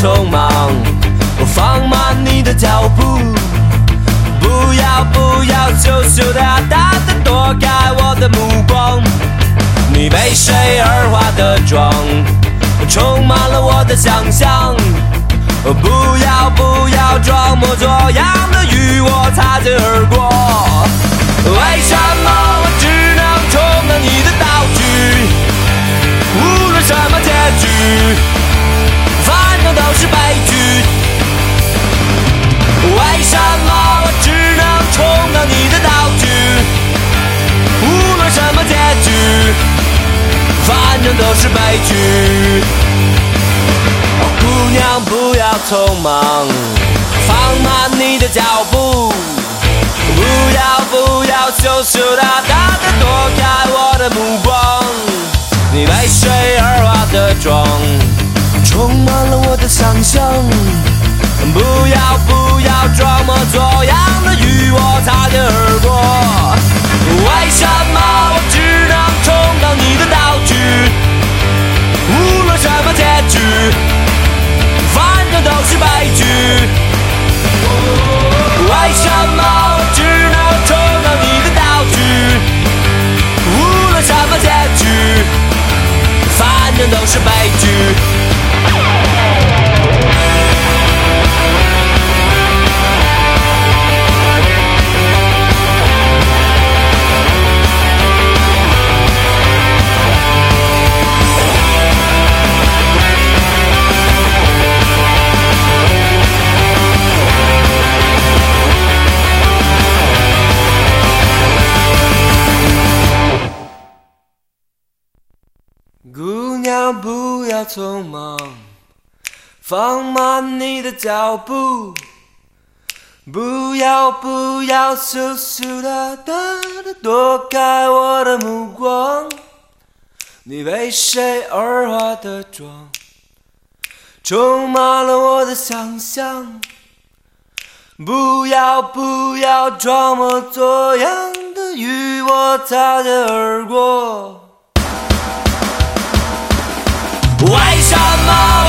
匆忙，放慢你的脚步。不要羞羞答答的躲开我的目光。你被谁而化的妆，充满了我的想象。不要装模作样的与我擦肩而过。为什么我只能充当你的道具？无论什么结局，反正都是悲剧。为什么我只能充当你的道具？无论什么结局，反正都是悲剧。姑娘不要匆忙，放慢你的脚步。不要羞羞答答的躲开我的目光。你被谁而化的妆，充满了我的想象。不要装模作样的与我擦肩而过。为什么我只能充当你的道具？无论什么结局，反正都是悲剧。为什么我只能充当你的道具？无论什么结局，反正都是悲剧。姑娘不要匆忙，放慢你的脚步。不要羞羞答答的躲开我的目光。你被谁而化的妆，充满了我的想象。不要装模作样的与我擦肩而过。为什么